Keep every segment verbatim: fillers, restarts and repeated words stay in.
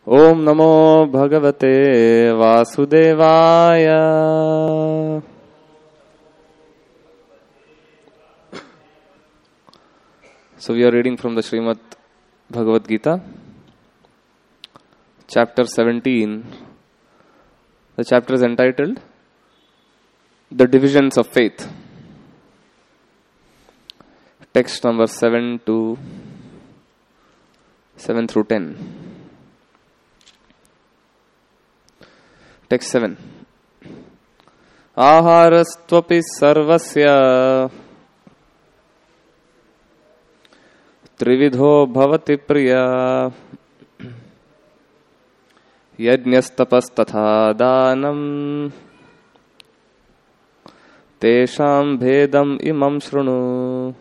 Om Namo Bhagavate Vasudevaya. So we are reading from the Srimad Bhagavad Gita, chapter seventeen. The chapter is entitled The Divisions of Faith. Text number seven to seven through ten. Text seven. Aharastvapi sarvasya trividho bhavati priya yajnastapastatha danam tesham bhedam imam shrunu.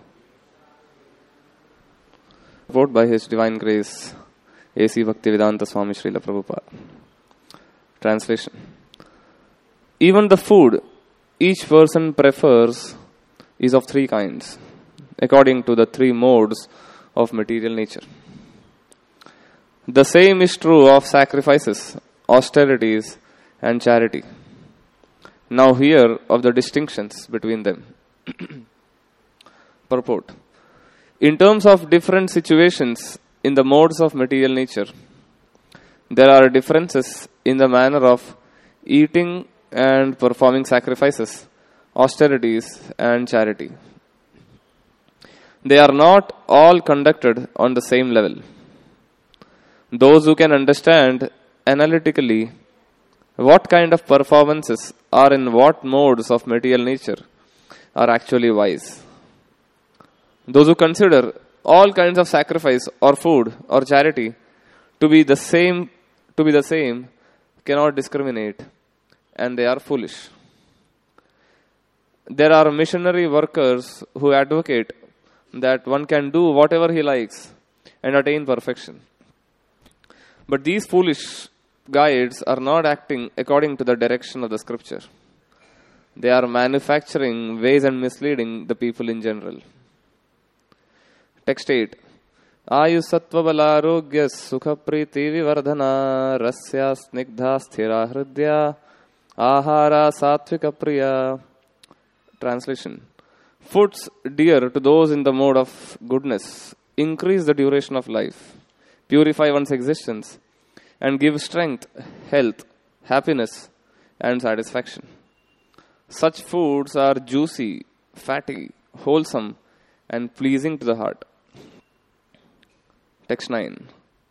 Quote by His Divine Grace A C Bhaktivedanta Swami Srila Prabhupada. Translation. Even the food each person prefers is of three kinds, according to the three modes of material nature. The same is true of sacrifices, austerities, and charity. Now hear of the distinctions between them. Purport. In terms of different situations in the modes of material nature, there are differences in the manner of eating and performing sacrifices, austerities, and charity. They are not all conducted on the same level. Those who can understand analytically what kind of performances are in what modes of material nature are actually wise. Those who consider all kinds of sacrifice or food or charity to be the same to be the same cannot discriminate, and they are foolish. There are missionary workers who advocate that one can do whatever he likes and attain perfection. But these foolish guides are not acting according to the direction of the scripture. They are manufacturing ways and misleading the people in general. Text eight. Ayusattva balarogya sukha priti vivardhana rasya snigdha sthira hridya ahara sattvika priya. Translation. Foods dear to those in the mode of goodness increase the duration of life, purify one's existence, and give strength, health, happiness, and satisfaction. Such foods are juicy, fatty, wholesome, and pleasing to the heart. Text nine.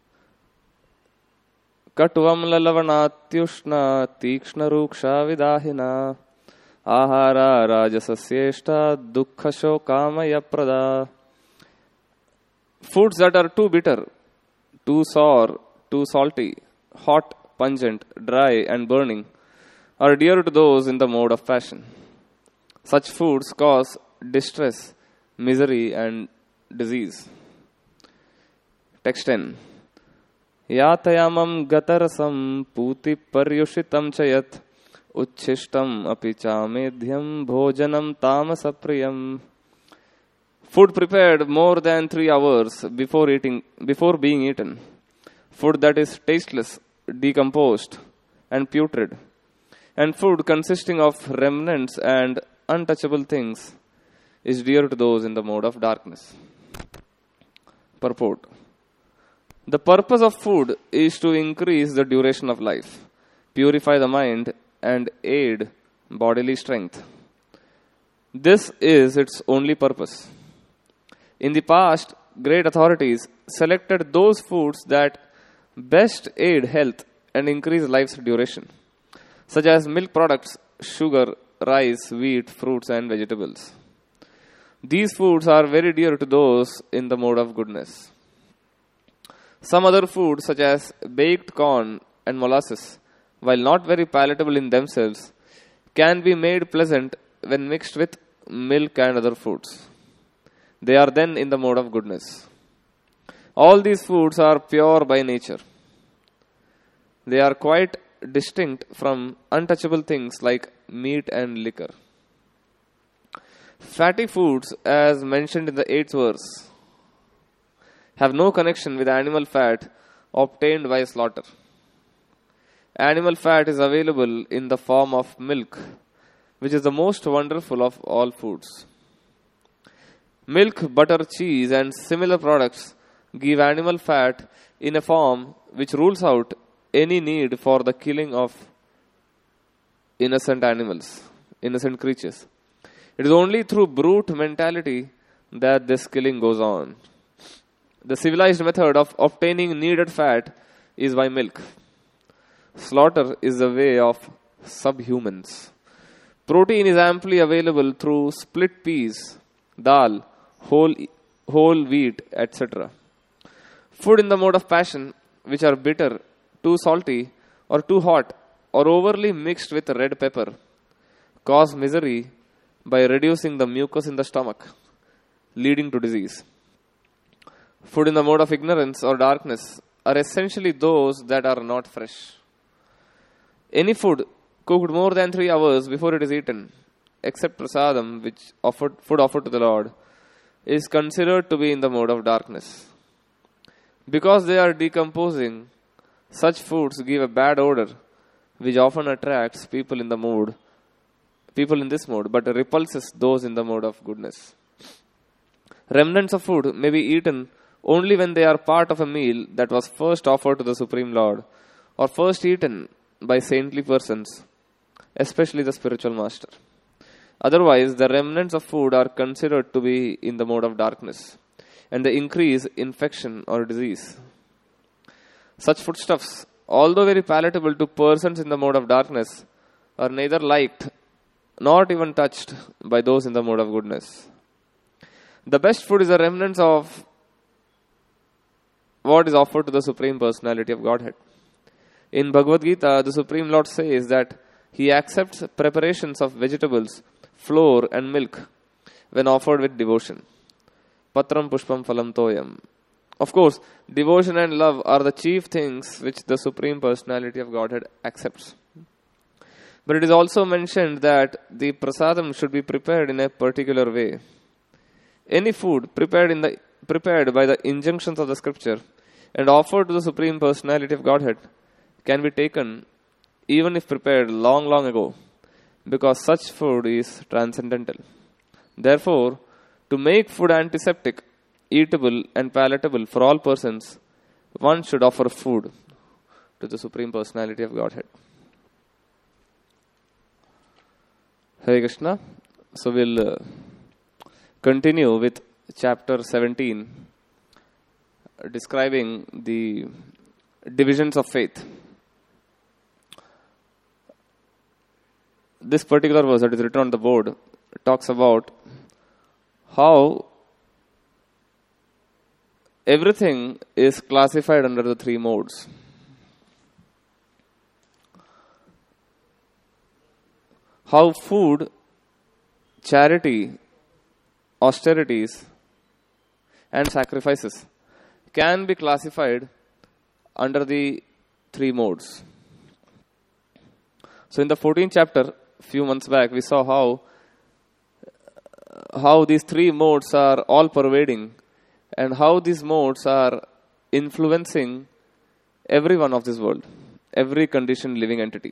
Katvam lalavanatyushna tikshna ruksha vidahina ahara rajasasyeshta dukkha shokamaya prada. Foods that are too bitter, too sour, too salty, hot, pungent, dry, and burning are dear to those in the mode of passion. Such foods cause distress, misery, and disease. Text ten. Yatayamam gatarasam puti paryushitam chayat uchishtam api chamedhyam bhojanam tamasapriyam. Food prepared more than three hours before eating, before being eaten. Food that is tasteless, decomposed, and putrid. And food consisting of remnants and untouchable things is dear to those in the mode of darkness. Purport. The purpose of food is to increase the duration of life, purify the mind, and aid bodily strength. This is its only purpose. In the past, great authorities selected those foods that best aid health and increase life's duration, such as milk products, sugar, rice, wheat, fruits, and vegetables. These foods are very dear to those in the mode of goodness. Some other foods, such as baked corn and molasses, while not very palatable in themselves, can be made pleasant when mixed with milk and other foods. They are then in the mode of goodness. All these foods are pure by nature. They are quite distinct from untouchable things like meat and liquor. Fatty foods, as mentioned in the eighth verse, have no connection with animal fat obtained by slaughter. Animal fat is available in the form of milk, which is the most wonderful of all foods. Milk, butter, cheese, and similar products give animal fat in a form which rules out any need for the killing of innocent animals, innocent creatures. It is only through brute mentality that this killing goes on. The civilized method of obtaining needed fat is by milk. Slaughter is the way of subhumans. Protein is amply available through split peas, dal, whole, whole wheat, et cetera. Food in the mode of passion, which are bitter, too salty, or too hot, or overly mixed with red pepper, cause misery by reducing the mucus in the stomach, leading to disease. Food in the mode of ignorance or darkness are essentially those that are not fresh. Any food cooked more than three hours before it is eaten, except prasadam, which offered, food offered to the Lord, is considered to be in the mode of darkness. Because they are decomposing, such foods give a bad odor, which often attracts people in the mood, people in this mode, but repulses those in the mode of goodness. Remnants of food may be eaten only when they are part of a meal that was first offered to the Supreme Lord, or first eaten by saintly persons, especially the spiritual master. Otherwise, the remnants of food are considered to be in the mode of darkness, and they increase infection or disease. Such foodstuffs, although very palatable to persons in the mode of darkness, are neither liked nor even touched by those in the mode of goodness. The best food is the remnants of what is offered to the Supreme Personality of Godhead. In Bhagavad Gita, the Supreme Lord says that He accepts preparations of vegetables, flour and milk when offered with devotion. Patram pushpam phalam toyam. Of course, devotion and love are the chief things which the Supreme Personality of Godhead accepts. But it is also mentioned that the prasadam should be prepared in a particular way. Any food prepared in the prepared by the injunctions of the scripture and offered to the Supreme Personality of Godhead can be taken even if prepared long, long ago, because such food is transcendental. Therefore, to make food antiseptic, eatable and palatable for all persons, one should offer food to the Supreme Personality of Godhead. Hare Krishna. So we'll uh, continue with chapter seventeen, describing the divisions of faith. This particular verse that is written on the board talks about how everything is classified under the three modes. How food, charity, austerities, and sacrifices can be classified under the three modes. So in the fourteenth chapter, few months back, we saw how how these three modes are all pervading and how these modes are influencing everyone of this world, every conditioned living entity.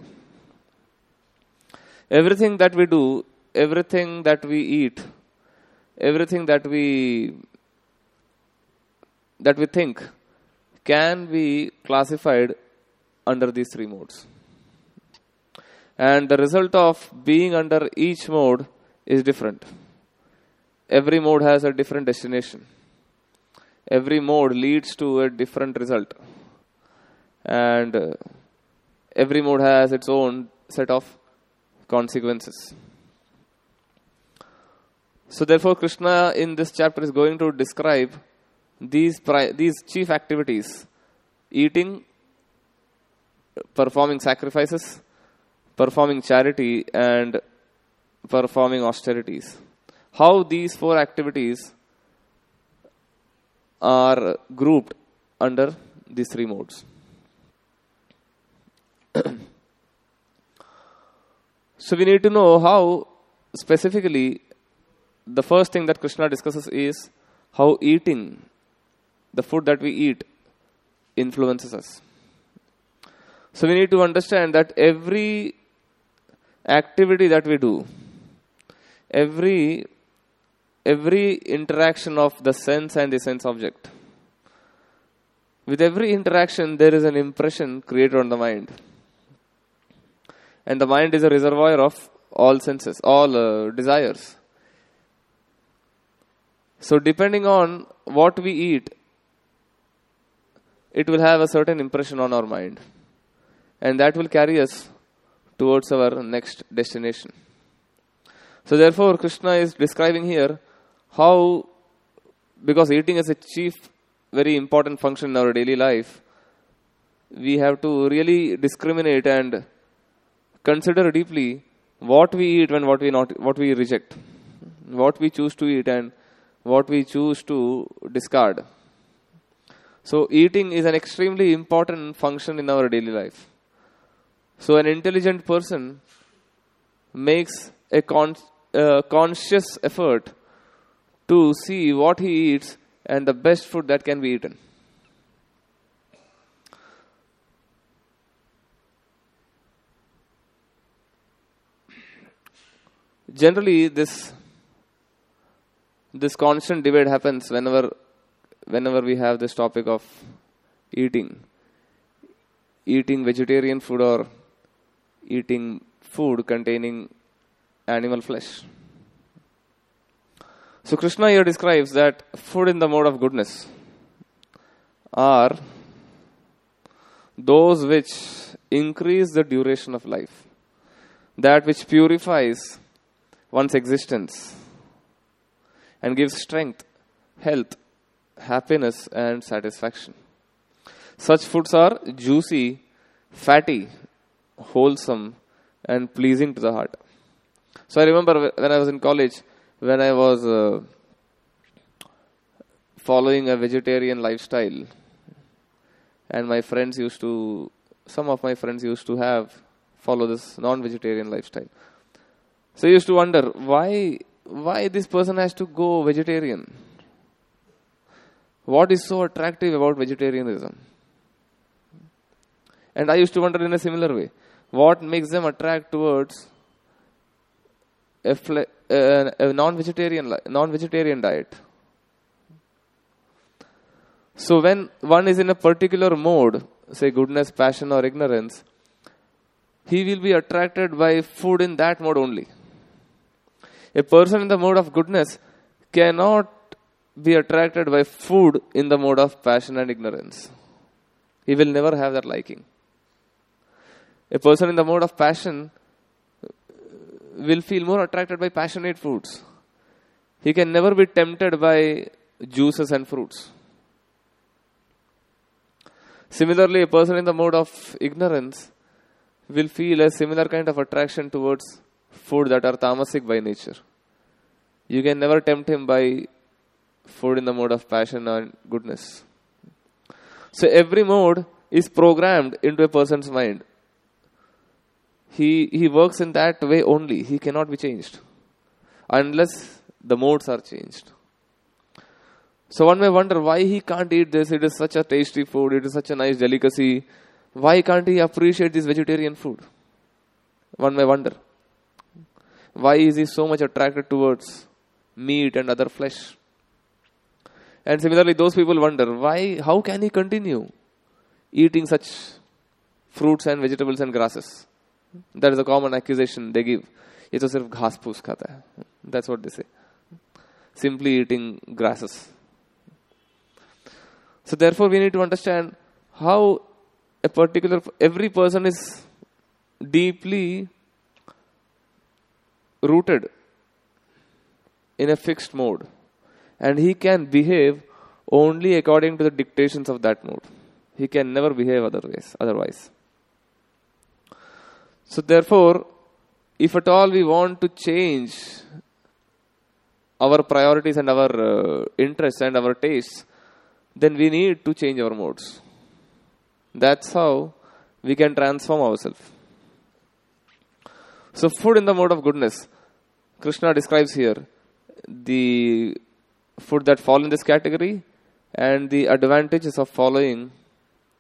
Everything that we do, everything that we eat, everything that we that we think can be classified under these three modes. And the result of being under each mode is different. Every mode has a different destination. Every mode leads to a different result. And uh, every mode has its own set of consequences. So therefore, Krishna in this chapter is going to describe these pri- these chief activities: eating, performing sacrifices, performing charity, and performing austerities. How these four activities are grouped under these three modes. So we need to know how specifically the first thing that Krishna discusses is how eating, the food that we eat, influences us. So we need to understand that every activity that we do, every every interaction of the sense and the sense object, with every interaction there is an impression created on the mind. And the mind is a reservoir of all senses, all uh, desires. So depending on what we eat, it will have a certain impression on our mind. And that will carry us towards our next destination. So therefore, Krishna is describing here how, because eating is a chief, very important function in our daily life, we have to really discriminate and consider deeply what we eat and what we not, what we reject, what we choose to eat and what we choose to discard. So eating is an extremely important function in our daily life. So an intelligent person makes a con- uh, conscious effort to see what he eats and the best food that can be eaten. Generally, this this constant debate happens whenever whenever we have this topic of eating. Eating vegetarian food or eating food containing animal flesh. So Krishna here describes that food in the mode of goodness are those which increase the duration of life, that which purifies one's existence and gives strength, health, happiness and satisfaction. Such foods are juicy, fatty, wholesome and pleasing to the heart. So I remember when I was in college, when I was uh, following a vegetarian lifestyle, and my friends used to, some of my friends used to have, follow this non-vegetarian lifestyle. So I used to wonder, why, why this person has to go vegetarian? What is so attractive about vegetarianism? And I used to wonder in a similar way, what makes them attract towards a, fle- uh, a non-vegetarian li- non-vegetarian diet? So when one is in a particular mode, say goodness, passion or ignorance, he will be attracted by food in that mode only. A person in the mode of goodness cannot be attracted by food in the mode of passion and ignorance. He will never have that liking. A person in the mode of passion will feel more attracted by passionate foods. He can never be tempted by juices and fruits. Similarly, a person in the mode of ignorance will feel a similar kind of attraction towards food that are tamasic by nature. You can never tempt him by food in the mode of passion and goodness. So every mode is programmed into a person's mind. He, he works in that way only. He cannot be changed unless the modes are changed. So one may wonder why he can't eat this. It is such a tasty food. It is such a nice delicacy. Why can't he appreciate this vegetarian food? One may wonder. Why is he so much attracted towards meat and other flesh? And similarly, those people wonder, why, how can he continue eating such fruits and vegetables and grasses? That is a common accusation they give. Ye to sirf ghas poos khata hai. That's what they say. Simply eating grasses. So therefore, we need to understand how a particular, every person is deeply rooted in a fixed mode. And he can behave only according to the dictations of that mode. He can never behave otherwise. otherwise. So therefore, if at all we want to change our priorities and our uh, interests and our tastes, then we need to change our modes. That's how we can transform ourselves. So food in the mode of goodness, Krishna describes here the food that fall in this category and the advantages of following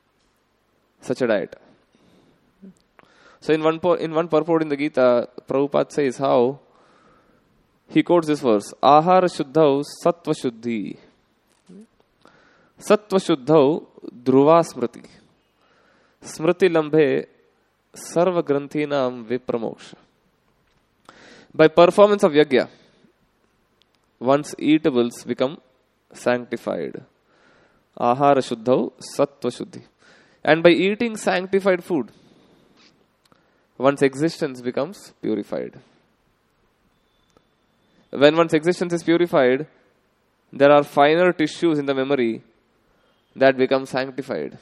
such a diet. So in one in one purport in the Gita, Prabhupada says how he quotes this verse: Ahara shuddhau sattva shuddhi, sattva shuddhau dhruva smriti, smriti lambhe sarva granthinam vipramoksha. By performance of yajna, one's eatables become sanctified. Ahara shuddhau sattva shuddhi. And by eating sanctified food, one's existence becomes purified. When one's existence is purified, there are finer tissues in the memory that become sanctified.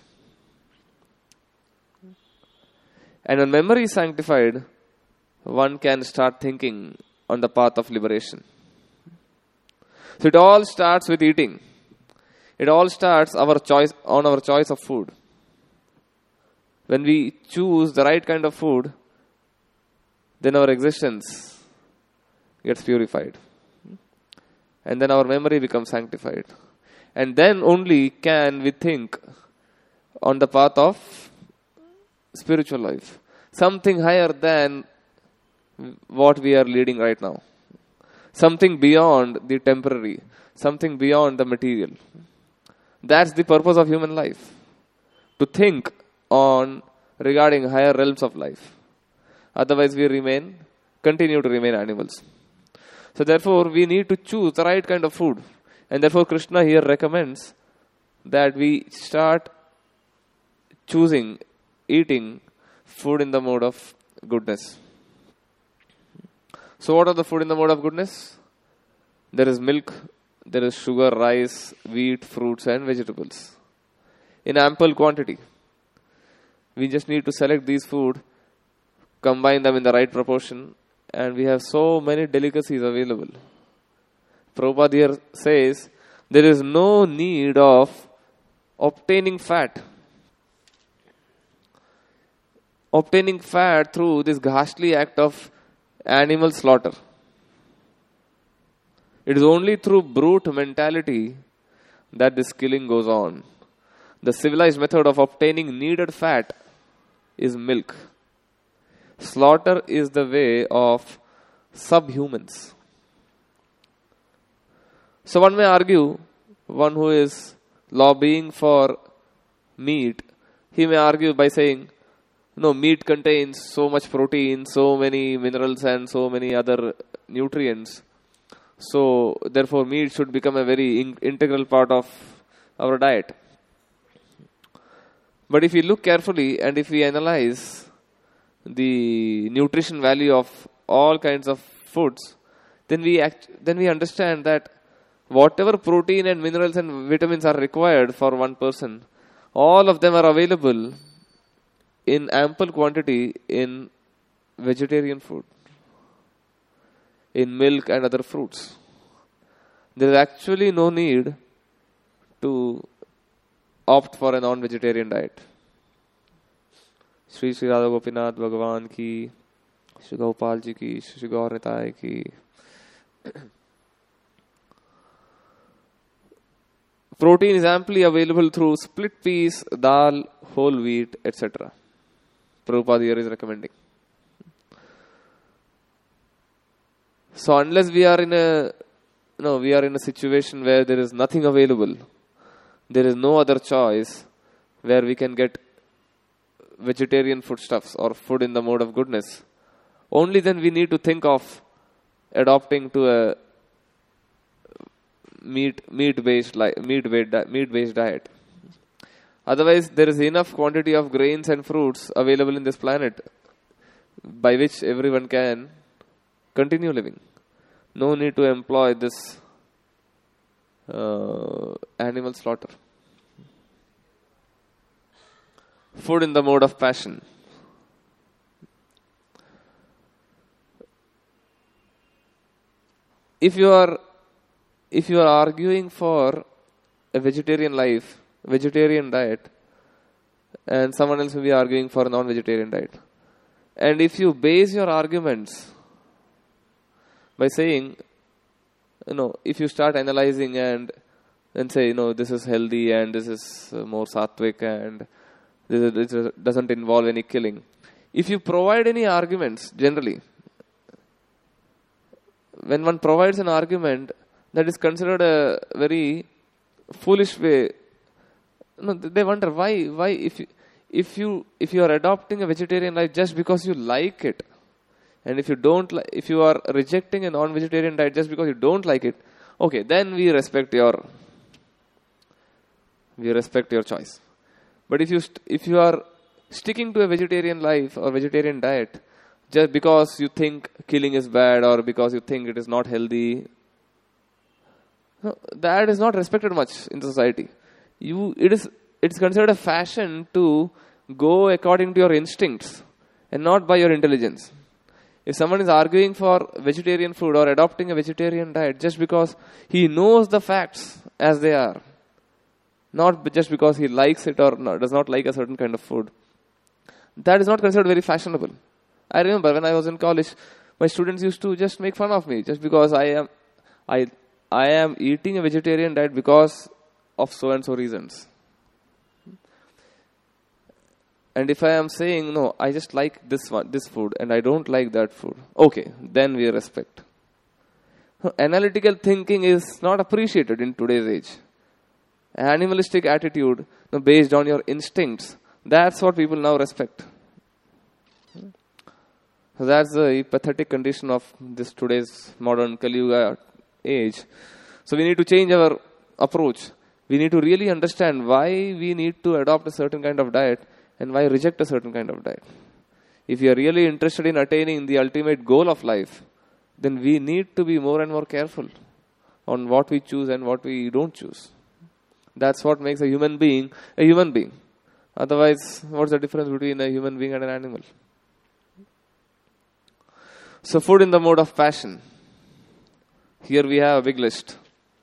And when memory is sanctified, one can start thinking on the path of liberation. So it all starts with eating. It all starts our choice on our choice of food. When we choose the right kind of food, then our existence gets purified. And then our memory becomes sanctified. And then only can we think on the path of spiritual life. Something higher than what we are leading right now. Something beyond the temporary. Something beyond the material. That's the purpose of human life. To think on regarding higher realms of life. Otherwise we remain, continue to remain animals. So therefore we need to choose the right kind of food. And therefore Krishna here recommends that we start choosing, eating food in the mode of goodness. So what are the food in the mode of goodness? There is milk, there is sugar, rice, wheat, fruits and vegetables. In ample quantity. We just need to select these food, combine them in the right proportion, and we have so many delicacies available. Prabhupada here says, there is no need of obtaining fat. Obtaining fat through this ghastly act of animal slaughter. It is only through brute mentality that this killing goes on. The civilized method of obtaining needed fat is milk. Slaughter is the way of subhumans. So one may argue, one who is lobbying for meat, he may argue by saying, no, meat contains so much protein, so many minerals and so many other nutrients. So therefore meat should become a very in- integral part of our diet. But if we look carefully and if we analyze the nutrition value of all kinds of foods, then we act, then we understand that whatever protein and minerals and vitamins are required for one person, all of them are available in ample quantity in vegetarian food, in milk and other fruits. There is actually no need to opt for a non-vegetarian diet. Shri Shri Radha Gopinath Bhagavan ki, Shri Gopal ji ki, Shri Gaur Nitai ki. Protein is amply available through split peas, dal, whole wheat, et cetera. Prabhupada here is recommending. So unless we are in a, no, we are in a situation where there is nothing available, there is no other choice where we can get vegetarian foodstuffs or food in the mode of goodness, only then we need to think of adopting to a meat meat based li- meat based di- meat based diet. Otherwise, there is enough quantity of grains and fruits available in this planet by which everyone can continue living. No need to employ this uh, animal slaughter. Food in the mode of passion. If you are if you are arguing for a vegetarian life, vegetarian diet, and someone else will be arguing for a non-vegetarian diet, and if you base your arguments by saying, you know, if you start analyzing and then say, you know, this is healthy and this is uh, more sattvic and It doesn't involve any killing. If you provide any arguments, generally, when one provides an argument that is considered a very foolish way, no, they wonder why. Why if you, if you if you are adopting a vegetarian life just because you like it, and if you don't, li- if you are rejecting a non-vegetarian diet just because you don't like it, okay, then we respect your we respect your choice. But if you st- if you are sticking to a vegetarian life or vegetarian diet just because you think killing is bad or because you think it is not healthy, no, that is not respected much in society. You it is it's considered a fashion to go according to your instincts and not by your intelligence. If someone is arguing for vegetarian food or adopting a vegetarian diet just because he knows the facts as they are, not just because he likes it or not, does not like a certain kind of food, that is not considered very fashionable. I remember when I was in college, my students used to just make fun of me just because I am I I am eating a vegetarian diet because of so and so reasons. And if I am saying, no, I just like this one, this food, and I don't like that food, okay, then we respect. Analytical thinking is not appreciated in today's age. Animalistic attitude, no, based on your instincts, that's what people now respect. So that's the pathetic condition of this today's modern Kali Yuga age. So we need to change our approach. We need to really understand why we need to adopt a certain kind of diet and why reject a certain kind of diet. If you are really interested in attaining the ultimate goal of life, then we need to be more and more careful on what we choose and what we don't choose. That's what makes a human being a human being. Otherwise, what's the difference between a human being and an animal? So, food in the mode of passion. Here we have a big list.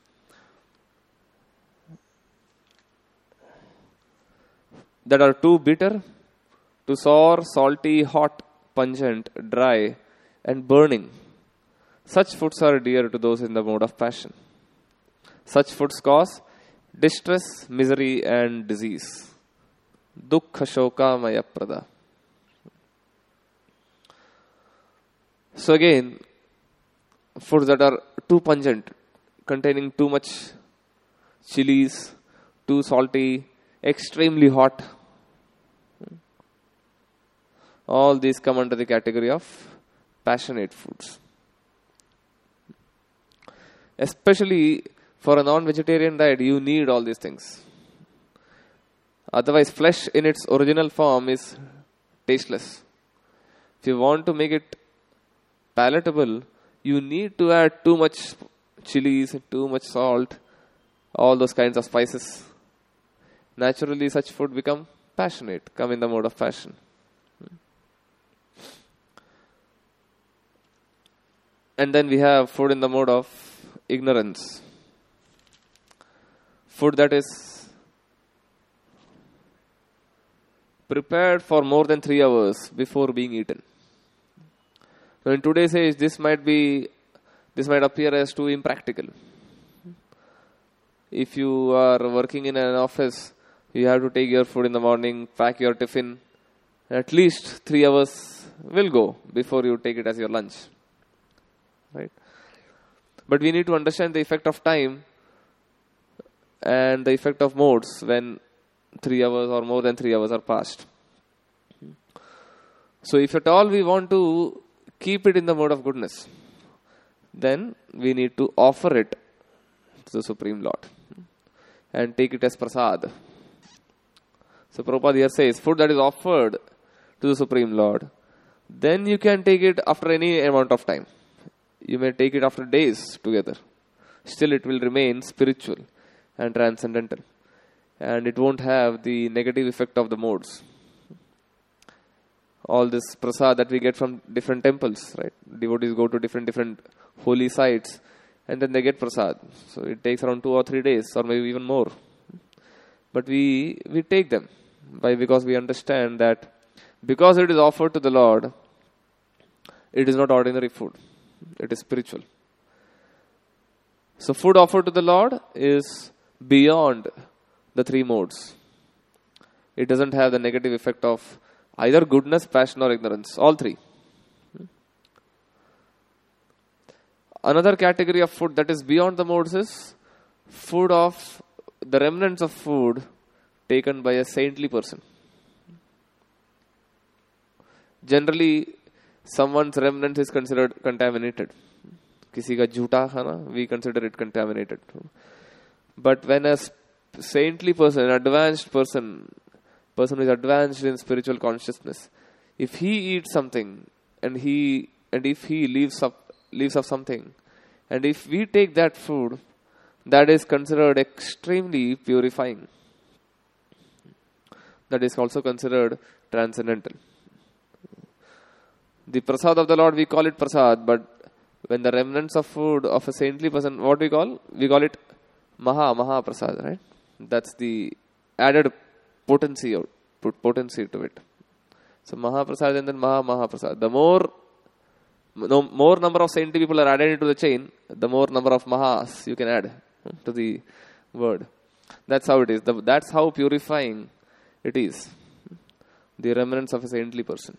That are too bitter, too sour, salty, hot, pungent, dry, and burning. Such foods are dear to those in the mode of passion. Such foods cause distress, misery, and disease. Dukkha shoka maya prada. So again, foods that are too pungent, containing too much chilies, too salty, extremely hot. All these come under the category of passionate foods. Especially for a non-vegetarian diet, you need all these things. Otherwise, flesh in its original form is tasteless. If you want to make it palatable, you need to add too much chilies, too much salt, all those kinds of spices. Naturally, such food become passionate, come in the mode of passion. And then we have food in the mode of ignorance. Food that is prepared for more than three hours before being eaten. Now in today's age, this might be, this might appear as too impractical. If you are working in an office, you have to take your food in the morning, pack your tiffin. At least three hours will go before you take it as your lunch. Right? But we need to understand the effect of time and the effect of modes when three hours or more than three hours are passed. So if at all we want to keep it in the mode of goodness, then we need to offer it to the Supreme Lord and take it as prasad. So Prabhupada here says, food that is offered to the Supreme Lord, then you can take it after any amount of time. You may take it after days together. Still it will remain spiritual and transcendental. And it won't have the negative effect of the modes. All this prasad that we get from different temples, right? Devotees go to different different holy sites and then they get prasad. So it takes around two or three days or maybe even more. But we we take them. Why? Because we understand that because it is offered to the Lord, it is not ordinary food. It is spiritual. So food offered to the Lord is beyond the three modes. It doesn't have the negative effect of either goodness, passion, or ignorance. All three. Another category of food that is beyond the modes is food of the remnants of food taken by a saintly person. Generally, someone's remnant is considered contaminated. Kisi ka jhuta khana, we consider it contaminated. But when a saintly person, an advanced person, person who is advanced in spiritual consciousness, if he eats something and he and if he leaves up leaves of something, and if we take that food, that is considered extremely purifying. That is also considered transcendental. The prasad of the Lord, we call it prasad, but when the remnants of food of a saintly person, what we call? We call it Maha, Maha Prasad, right? That's the added potency, potency to it. So Maha Prasad and then Maha, Maha Prasad. The more No more number of saintly people are added into the chain, the more number of mahas you can add to the word. That's how it is. The, that's how purifying it is. The remnants of a saintly person.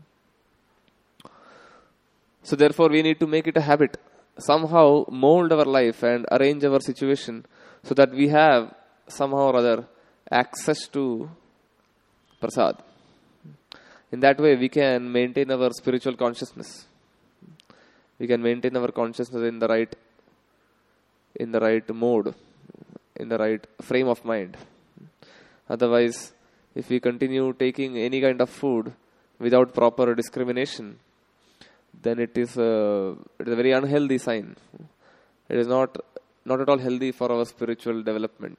So therefore we need to make it a habit. Somehow mold our life and arrange our situation so that we have somehow or other access to prasad. In that way we can maintain our spiritual consciousness. We can maintain our consciousness in the right, in the right mode, in the right frame of mind. Otherwise, if we continue taking any kind of food without proper discrimination, then it is a, it is a very unhealthy sign. It is not not at all healthy for our spiritual development.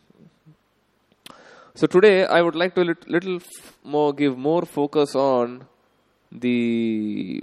So today, I would like to lit, little more give more focus on the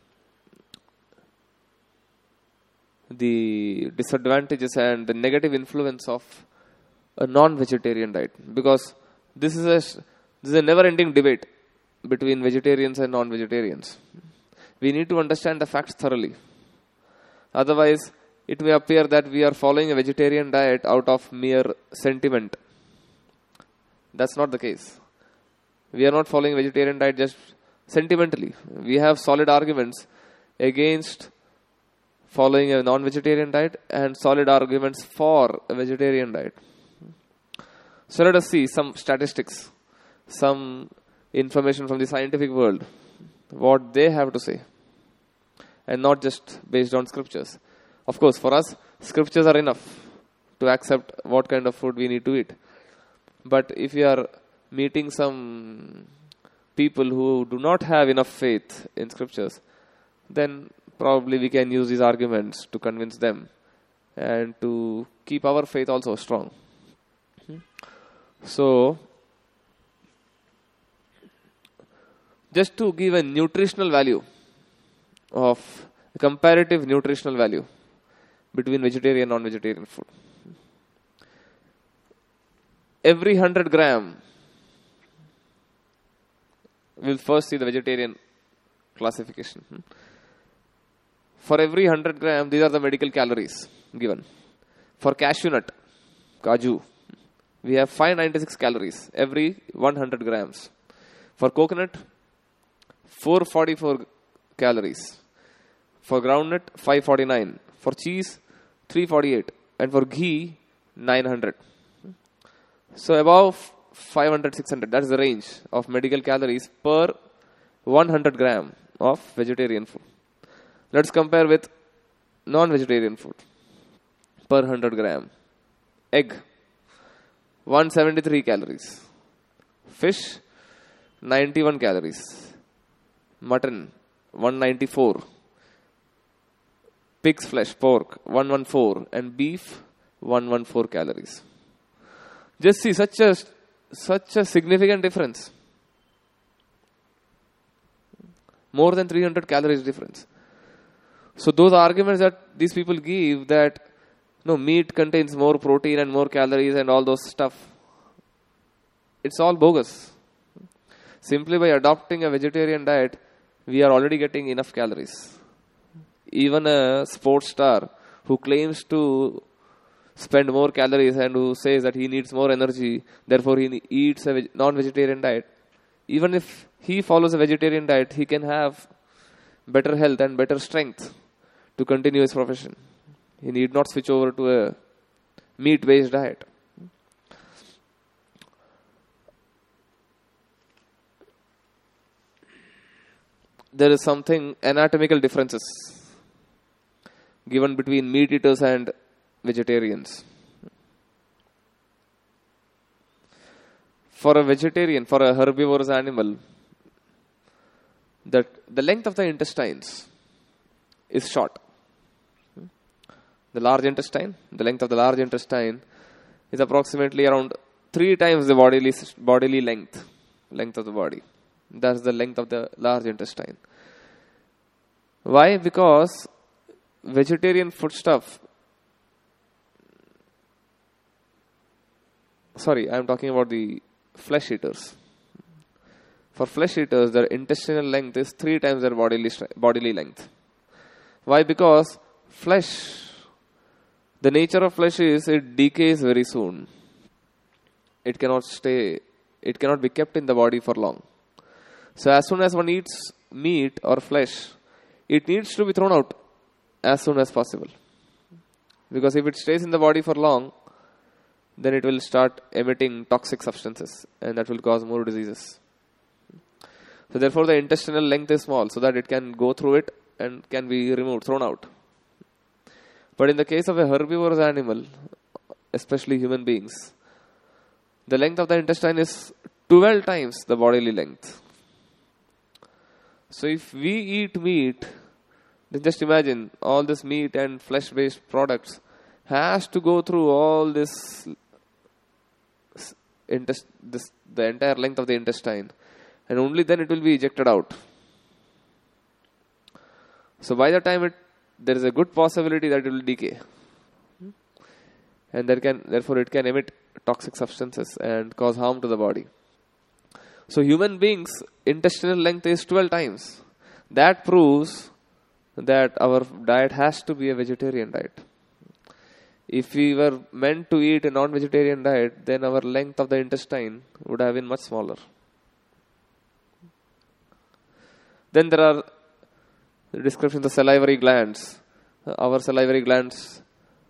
the disadvantages and the negative influence of a non-vegetarian diet, because this is a this is a never-ending debate between vegetarians and non-vegetarians. We need to understand the facts thoroughly. Otherwise, it may appear that we are following a vegetarian diet out of mere sentiment. That's not the case. We are not following vegetarian diet just sentimentally. We have solid arguments against following a non-vegetarian diet and solid arguments for a vegetarian diet. So let us see some statistics, some information from the scientific world, what they have to say, and not just based on scriptures. Of course, for us, scriptures are enough to accept what kind of food we need to eat. But if we are meeting some people who do not have enough faith in scriptures, then probably we can use these arguments to convince them and to keep our faith also strong. So, just to give a nutritional value of a comparative nutritional value between vegetarian and non-vegetarian food. Every one hundred gram, we'll first see the vegetarian classification. For every one hundred gram, these are the medical calories given. For cashew nut, kaju, we have five hundred ninety-six calories every one hundred grams. For coconut, four hundred forty-four calories. For groundnut, five hundred forty-nine. For cheese, three hundred forty-eight. And for ghee, nine hundred. So above five hundred, six hundred, that's the range of medical calories per one hundred gram of vegetarian food. Let's compare with non-vegetarian food per one hundred gram. Egg, one hundred seventy-three calories. Fish, ninety-one calories. Mutton, one hundred ninety-four. Pig's flesh, pork, one hundred fourteen. And beef, one hundred fourteen calories. Just see such a such a significant difference. More than three hundred calories difference. So those arguments that these people give that no meat contains more protein and more calories and all those stuff, it's all bogus. Simply by adopting a vegetarian diet, we are already getting enough calories. Even a sports star who claims to spend more calories and who says that he needs more energy, therefore he ne- eats a veg- non-vegetarian diet, even if he follows a vegetarian diet, he can have better health and better strength to continue his profession. He need not switch over to a meat-based diet. There is something anatomical differences given between meat eaters and vegetarians. For a vegetarian, for a herbivorous animal, that the length of the intestines is short. The large intestine, the length of the large intestine is approximately around three times the bodily bodily length, length of the body. That's the length of the large intestine. Why? Because vegetarian foodstuff. Sorry, I am talking about the flesh eaters. For flesh eaters, their intestinal length is three times their bodily bodily length. Why? Because flesh, the nature of flesh is it decays very soon. It cannot stay, it cannot be kept in the body for long. So as soon as one eats meat or flesh, it needs to be thrown out as soon as possible. Because if it stays in the body for long, then it will start emitting toxic substances and that will cause more diseases. So therefore the intestinal length is small so that it can go through it and can be removed, thrown out. But in the case of a herbivorous animal, especially human beings, the length of the intestine is twelve times the bodily length. So if we eat meat, then just imagine all this meat and flesh-based products has to go through all this, intest- this the entire length of the intestine, and only then it will be ejected out. So by the time it, there is a good possibility that it will decay, and there can therefore it can emit toxic substances and cause harm to the body. So human beings' intestinal length is twelve times. That proves that our diet has to be a vegetarian diet. If we were meant to eat a non-vegetarian diet, then our length of the intestine would have been much smaller. Then there are descriptions of salivary glands. Our salivary glands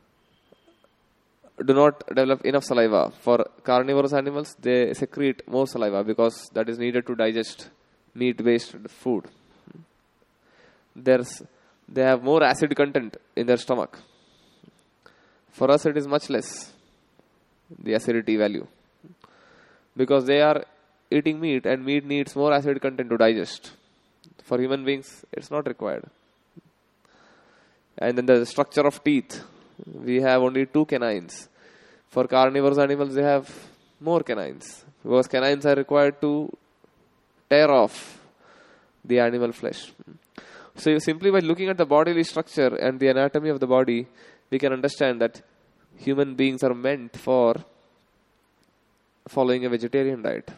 do not develop enough saliva. For carnivorous animals, they secrete more saliva because that is needed to digest meat-based food. There's, they have more acid content in their stomach. For us, it is much less, the acidity value. Because they are eating meat and meat needs more acid content to digest. For human beings, it's not required. And then the structure of teeth. We have only two canines. For carnivorous animals, they have more canines. Because canines are required to tear off the animal flesh. So simply by looking at the bodily structure and the anatomy of the body, we can understand that human beings are meant for following a vegetarian diet.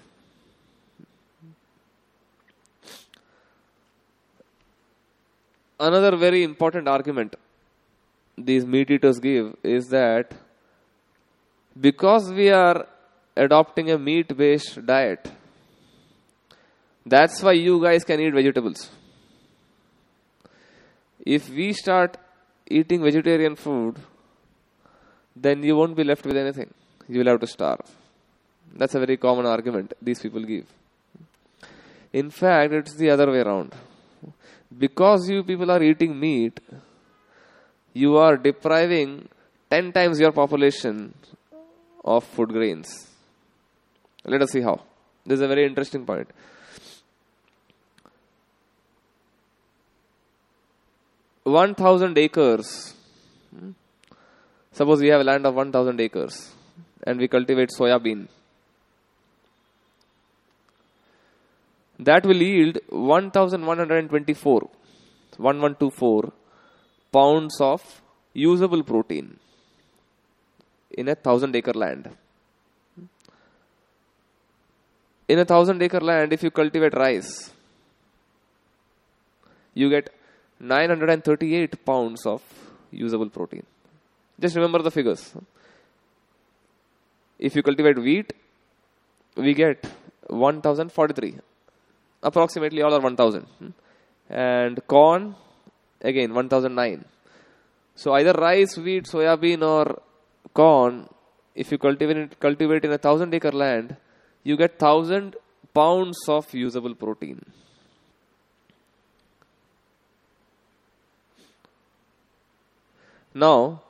Another very important argument these meat eaters give is that because we are adopting a meat-based diet, that's why you guys can eat vegetables. If we start eating vegetarian food, then you won't be left with anything. You will have to starve. That's a very common argument these people give. In fact, it's the other way around. Because you people are eating meat, you are depriving ten times your population of food grains. Let us see how. This is a very interesting point. one thousand acres. Suppose we have a land of one thousand acres and we cultivate soya bean. That will yield one thousand one hundred twenty-four, one thousand one hundred twenty-four pounds of usable protein in a thousand acre land. In a thousand acre land, if you cultivate rice, you get nine hundred thirty-eight pounds of usable protein. Just remember the figures. If you cultivate wheat, we get one thousand forty-three. Approximately all are one thousand. And corn, again one thousand nine. So either rice, wheat, soya bean or corn, if you cultivate it, cultivate in a thousand acre land, you get thousand pounds of usable protein. Now,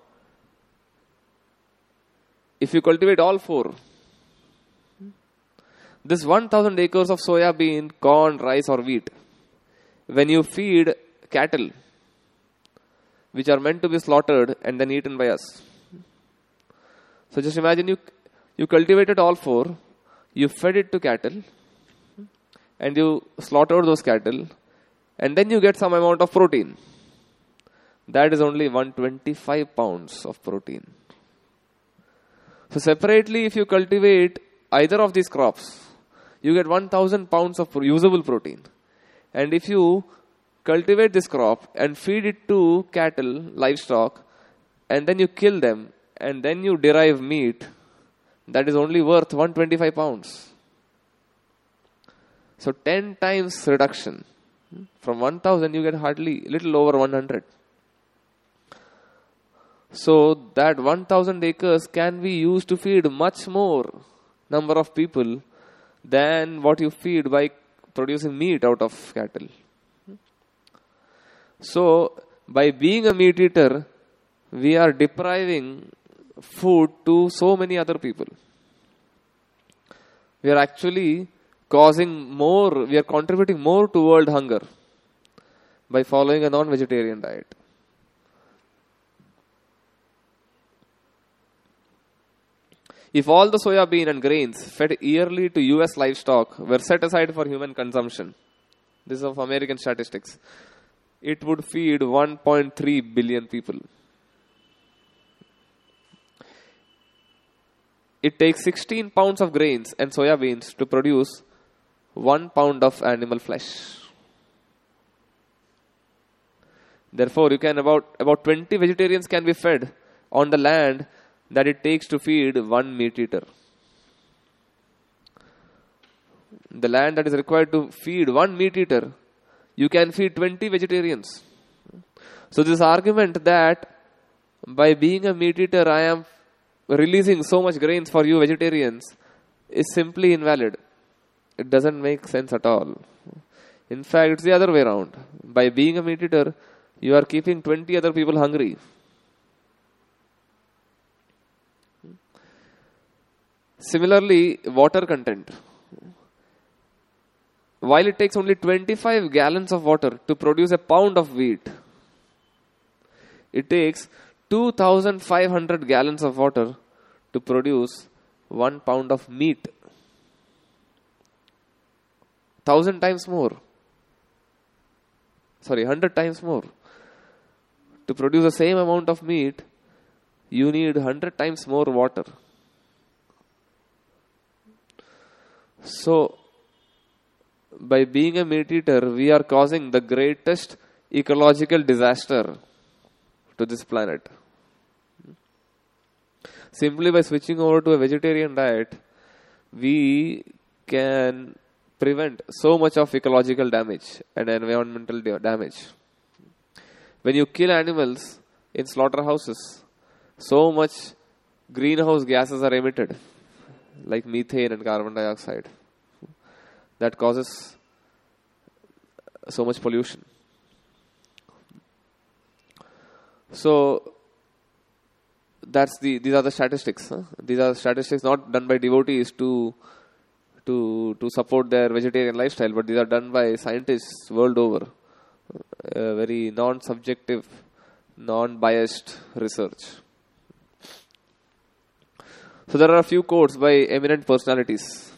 if you cultivate all four, this one thousand acres of soya bean, corn, rice or wheat, when you feed cattle, which are meant to be slaughtered and then eaten by us. So just imagine you, you cultivated all four, you fed it to cattle, and you slaughtered those cattle, and then you get some amount of protein. That is only one hundred twenty-five pounds of protein. So separately, if you cultivate either of these crops, you get one thousand pounds of usable protein. And if you cultivate this crop and feed it to cattle, livestock, and then you kill them, and then you derive meat, that is only worth one hundred twenty-five pounds. So ten times reduction. From one thousand, you get hardly little over one hundred. So that one thousand acres can be used to feed much more number of people than what you feed by producing meat out of cattle. So by being a meat eater, we are depriving food to so many other people. We are actually causing more, we are contributing more to world hunger by following a non-vegetarian diet. If all the soya bean and grains fed yearly to U S livestock were set aside for human consumption, this is of American statistics, it would feed one point three billion people. It takes sixteen pounds of grains and soya beans to produce one pound of animal flesh. Therefore, you can about, about twenty vegetarians can be fed on the land that it takes to feed one meat eater. The land that is required to feed one meat eater, you can feed twenty vegetarians. So this argument that by being a meat eater, I am releasing so much grains for you vegetarians is simply invalid. It doesn't make sense at all. In fact, it's the other way around. By being a meat eater, you are keeping twenty other people hungry. Similarly, water content. While it takes only twenty-five gallons of water to produce a pound of wheat, it takes two thousand five hundred gallons of water to produce one pound of meat. Thousand times more. Sorry, hundred times more. To produce the same amount of meat, you need hundred times more water. So, by being a meat eater, we are causing the greatest ecological disaster to this planet. Simply by switching over to a vegetarian diet, we can prevent so much of ecological damage and environmental damage. When you kill animals in slaughterhouses, so much greenhouse gases are emitted, like methane and carbon dioxide, that causes so much pollution. So that's the these are the statistics. Huh? These are statistics not done by devotees to to to support their vegetarian lifestyle, but these are done by scientists world over. Uh, very non-subjective, non-biased research. So there are a few quotes by eminent personalities.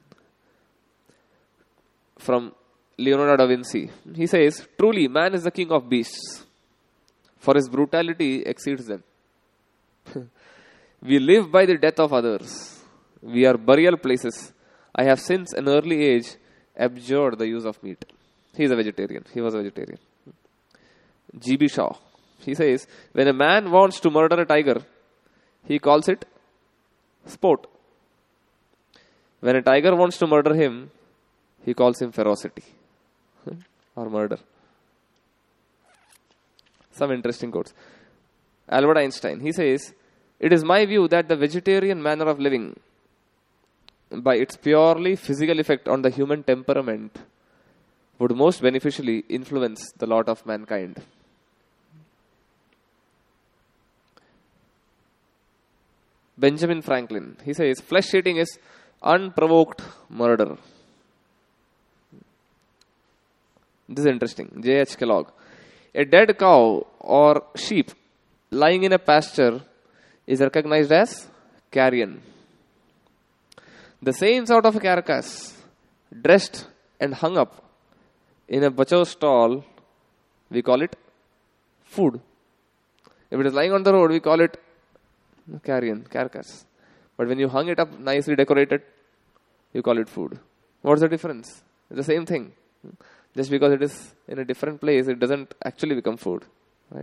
From Leonardo da Vinci. He says, "Truly, man is the king of beasts, for his brutality exceeds them. We live by the death of others. We are burial places. I have since an early age abjured the use of meat." He is a vegetarian. He was a vegetarian. G B Shaw. He says, "When a man wants to murder a tiger, he calls it sport. When a tiger wants to murder him, he calls him ferocity or murder. Some interesting quotes. Albert Einstein, he says, "It is my view that the vegetarian manner of living, by its purely physical effect on the human temperament, would most beneficially influence the lot of mankind." Benjamin Franklin, he says, "Flesh eating is unprovoked murder." This is interesting. J H Kellogg, "A dead cow or sheep lying in a pasture is recognized as carrion. The same sort of a carcass, dressed and hung up in a butcher's stall, we call it food. If it is lying on the road, we call it carrion, carcass. But when you hung it up, nicely decorated, you call it food. What's the difference? It's the same thing. Just because it is in a different place, it doesn't actually become food. Right?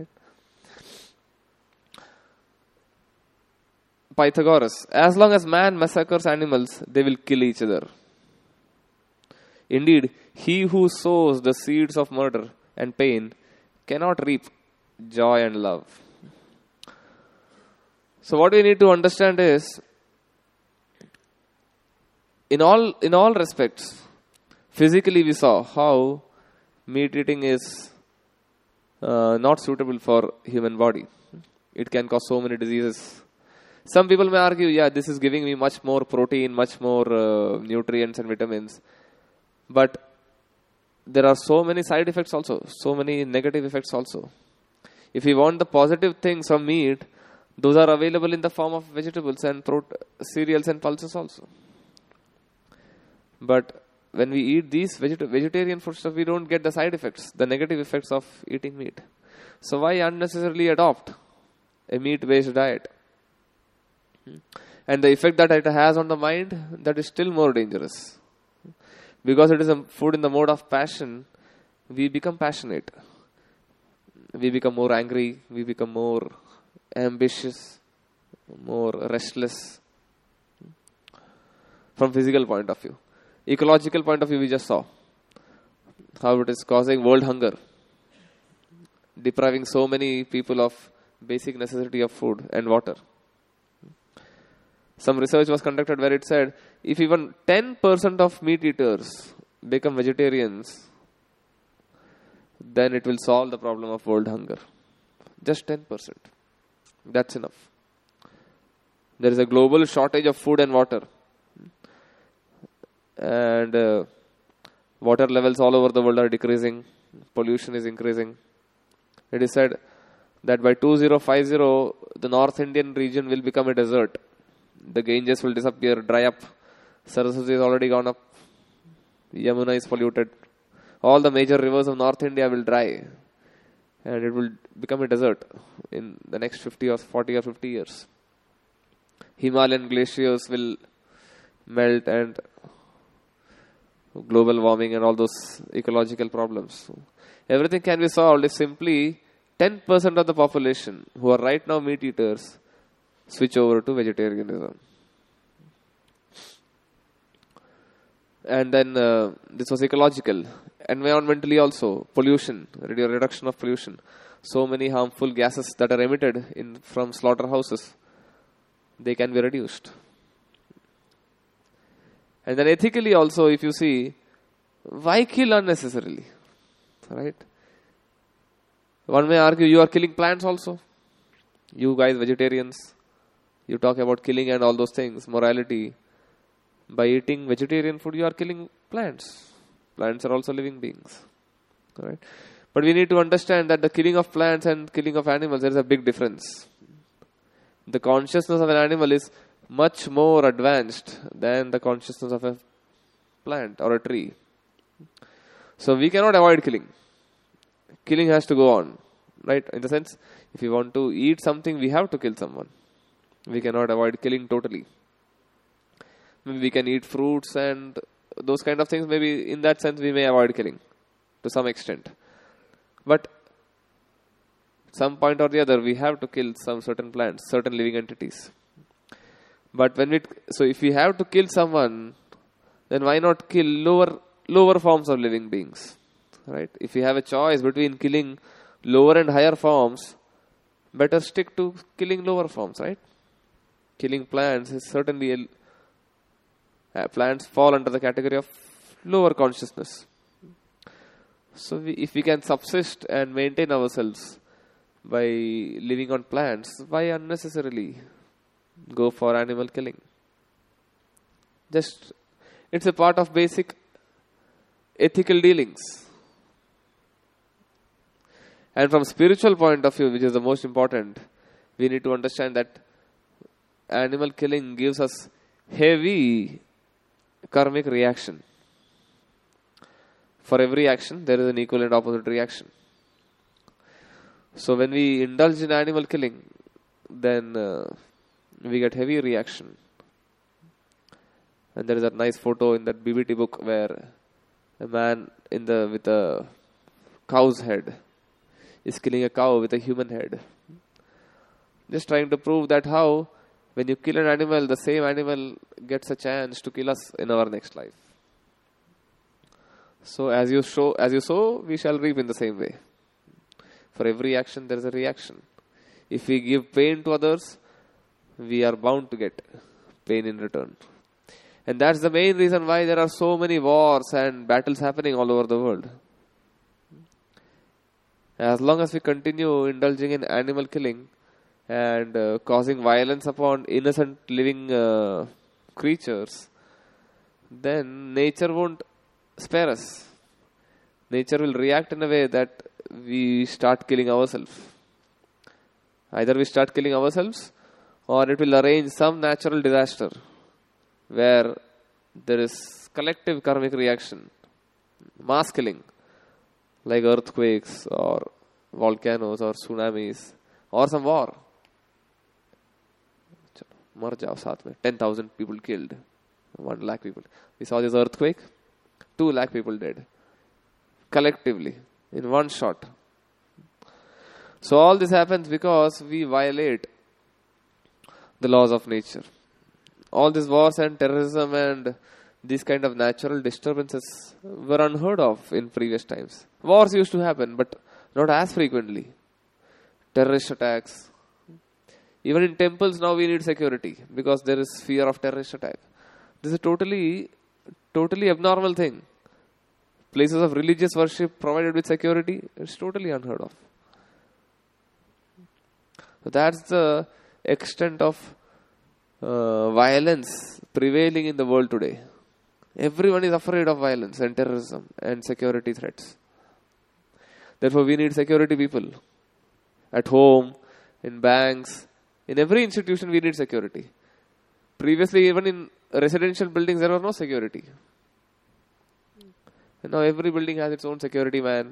Pythagoras, "As long as man massacres animals, they will kill each other. Indeed, he who sows the seeds of murder and pain cannot reap joy and love." So what we need to understand is, in all in all respects, physically we saw how meat eating is uh, not suitable for human body. It can cause so many diseases. Some people may argue, yeah, this is giving me much more protein, much more uh, nutrients and vitamins. But there are so many side effects also, so many negative effects also. If we want the positive things of meat, those are available in the form of vegetables and prot- cereals and pulses also. But when we eat these veget- vegetarian food stuff, we don't get the side effects, the negative effects of eating meat. So why unnecessarily adopt a meat-based diet? And the effect that it has on the mind, that is still more dangerous. Because it is a food in the mode of passion, we become passionate. We become more angry, we become more ambitious, more restless. From physical point of view. Ecological point of view, we just saw how it is causing world hunger, depriving so many people of basic necessity of food and water. Some research was conducted where it said, if even ten percent of meat eaters become vegetarians, then it will solve the problem of world hunger. Just ten percent. That's enough. There is a global shortage of food and water. And uh, water levels all over the world are decreasing. Pollution is increasing. It is said that by two thousand fifty, the North Indian region will become a desert. The Ganges will disappear, dry up. Saraswati is already gone up. Yamuna is polluted. All the major rivers of North India will dry. And it will become a desert in the next fifty or forty or fifty years. Himalayan glaciers will melt, and global warming and all those ecological problems. Everything can be solved if simply ten percent of the population who are right now meat eaters switch over to vegetarianism. And then uh, this was ecological. Environmentally also, pollution, redu- reduction of pollution. So many harmful gases that are emitted in from slaughterhouses, they can be reduced. And then ethically also, if you see, why kill unnecessarily? Right? One may argue, you are killing plants also. You guys vegetarians, you talk about killing and all those things, morality. By eating vegetarian food, you are killing plants. Plants are also living beings. Right? But we need to understand that the killing of plants and killing of animals, there is a big difference. The consciousness of an animal is much more advanced than the consciousness of a plant or a tree. So we cannot avoid killing. Killing has to go on. Right? In the sense, if we want to eat something, we have to kill someone. We cannot avoid killing totally. Maybe we can eat fruits and those kind of things. Maybe in that sense we may avoid killing to some extent. But some point or the other we have to kill some certain plants, certain living entities. But when we, so if we have to kill someone then why not kill lower lower forms of living beings? Right? If you have a choice between killing lower and higher forms, better stick to killing lower forms, right? Killing plants is certainly a, uh, plants fall under the category of lower consciousness. So we, if we can subsist and maintain ourselves by living on plants, why unnecessarily go for animal killing? Just, it's a part of basic ethical dealings. And from spiritual point of view, which is the most important, we need to understand that animal killing gives us heavy karmic reaction. For every action, there is an equal and opposite reaction. So when we indulge in animal killing, then uh, we get heavy reaction. And there is a nice photo in that B B T book where a man in the with a cow's head is killing a cow with a human head. Just trying to prove that how when you kill an animal, the same animal gets a chance to kill us in our next life. So as you show, as you sow, we shall reap in the same way. For every action, there is a reaction. If we give pain to others, we are bound to get pain in return. And that's the main reason why there are so many wars and battles happening all over the world. As long as we continue indulging in animal killing and uh, causing violence upon innocent living uh, creatures, then nature won't spare us. Nature will react in a way that we start killing ourselves. Either we start killing ourselves, or it will arrange some natural disaster where there is collective karmic reaction, mass killing, like earthquakes or volcanoes or tsunamis or some war. Mar jao saath mein. ten thousand people killed. one lakh people. We saw this earthquake. two lakh people dead. Collectively. In one shot. So all this happens because we violate the laws of nature. All these wars and terrorism and these kind of natural disturbances were unheard of in previous times. Wars used to happen, but not as frequently. Terrorist attacks. Even in temples now we need security because there is fear of terrorist attack. This is a totally, totally abnormal thing. Places of religious worship provided with security, it's totally unheard of. So that's the extent of uh, violence prevailing in the world today. Everyone is afraid of violence and terrorism and security threats. Therefore, we need security people. At home, in banks, in every institution we need security. Previously, even in residential buildings, there was no security. And now every building has its own security man.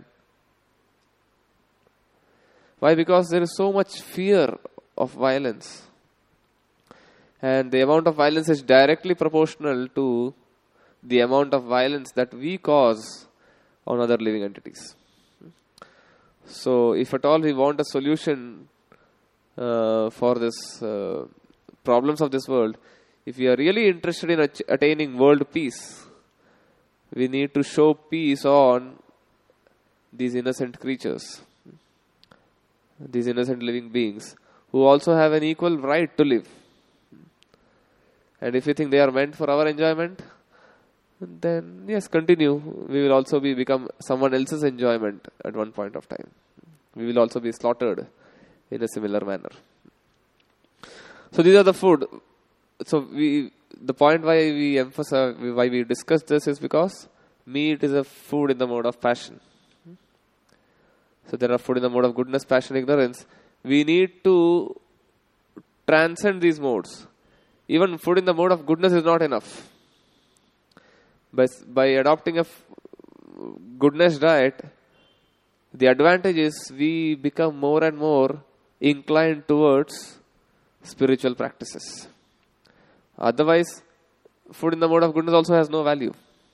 Why? Because there is so much fear of violence. And the amount of violence is directly proportional to the amount of violence that we cause on other living entities. So, if at all we want a solution uh, for this uh, problems of this world, if we are really interested in ach- attaining world peace, we need to show peace on these innocent creatures, these innocent living beings, who also have an equal right to live. And if you think they are meant for our enjoyment, then yes, continue. We will also be become someone else's enjoyment at one point of time. We will also be slaughtered in a similar manner. So these are the food. So we, the point why we emphasize, why we discuss this is because meat is a food in the mode of passion. So there are food in the mode of goodness, passion, ignorance. We need to transcend these modes. Even food in the mode of goodness is not enough. By, by adopting a f- goodness diet, the advantage is we become more and more inclined towards spiritual practices. Otherwise, food in the mode of goodness also has no value.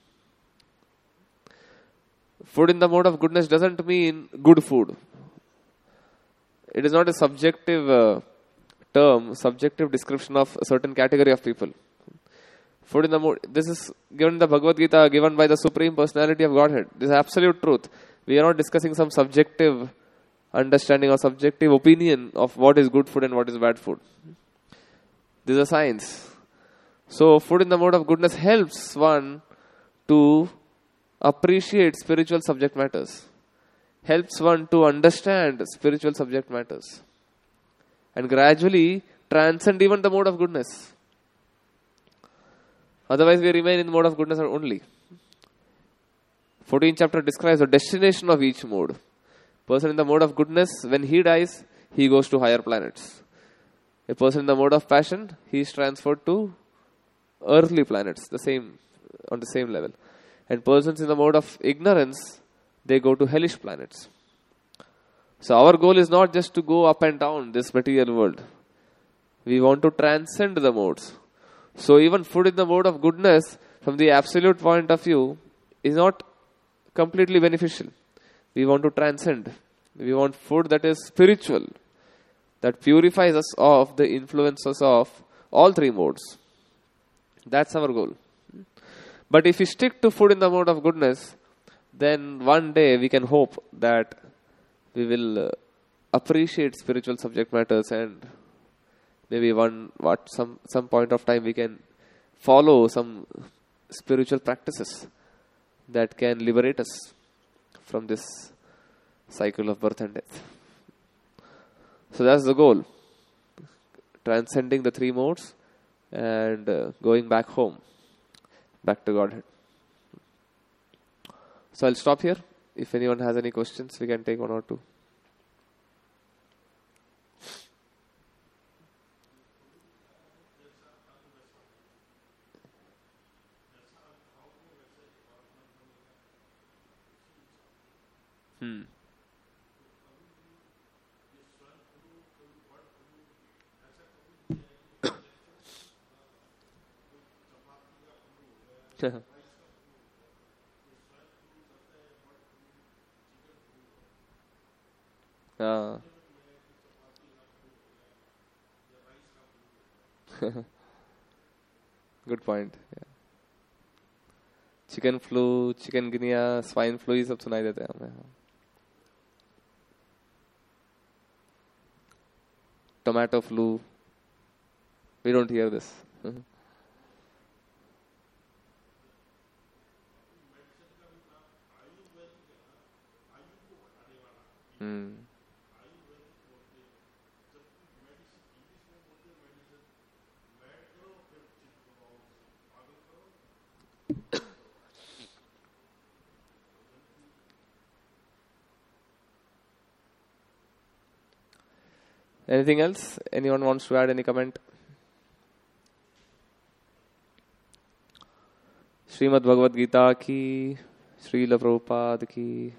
Food in the mode of goodness doesn't mean good food. It is not a subjective uh, term, subjective description of a certain category of people. Food in the mood. This is given in the Bhagavad Gita, given by the Supreme Personality of Godhead. This is absolute truth. We are not discussing some subjective understanding or subjective opinion of what is good food and what is bad food. This is a science. So, food in the mode of goodness helps one to appreciate spiritual subject matters. Helps one to understand spiritual subject matters. And gradually transcend even the mode of goodness. Otherwise, we remain in the mode of goodness only. fourteenth chapter describes the destination of each mode. Person in the mode of goodness, when he dies, he goes to higher planets. A person in the mode of passion, he is transferred to earthly planets, the same on the same level. And persons in the mode of ignorance, they go to hellish planets. So our goal is not just to go up and down this material world. We want to transcend the modes. So even food in the mode of goodness, from the absolute point of view, is not completely beneficial. We want to transcend. We want food that is spiritual, that purifies us of the influences of all three modes. That's our goal. But if we stick to food in the mode of goodness, then one day we can hope that we will uh, appreciate spiritual subject matters, and maybe one what some some point of time we can follow some spiritual practices that can liberate us from this cycle of birth and death. So that's the goal. Transcending the three modes and uh, going back home, back to Godhead. So I'll stop here. If anyone has any questions, we can take one or two. Hmm. Ah. Good point. Yeah. Chicken flu, chikungunya, swine flu, ये सब सुनाई देते हैं हमें. Tomato flu. We don't hear this. Hmm. Anything else? Anyone wants to add any comment? Srimad Bhagavad Gita ki, Srila Prabhupada ki.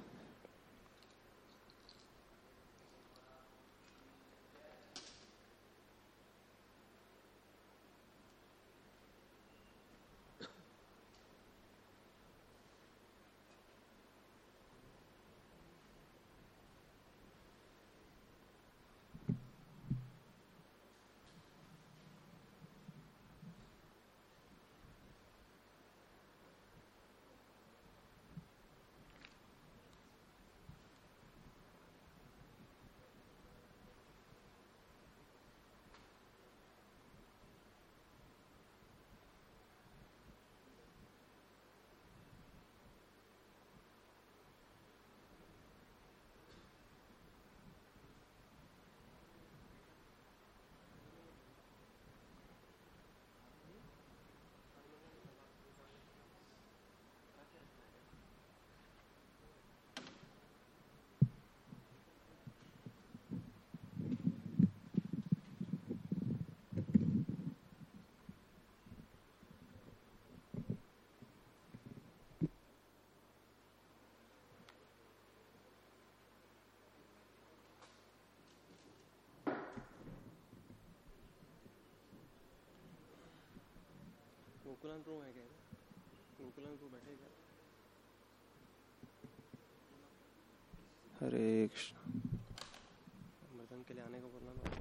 Gokulan pro है क्या? गोकुलन pro बैठेगा. हरे कृष्ण. मर्दन के लिए आने को बोलना.